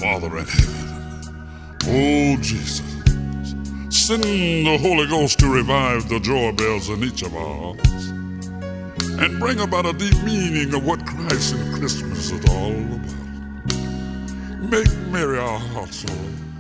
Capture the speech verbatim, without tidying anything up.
Father in heaven, oh Jesus, send the Holy Ghost to revive the joy bells in each of our hearts and bring about a deep meaning of what Christ and Christmas is all about. Make merry our hearts, Lord.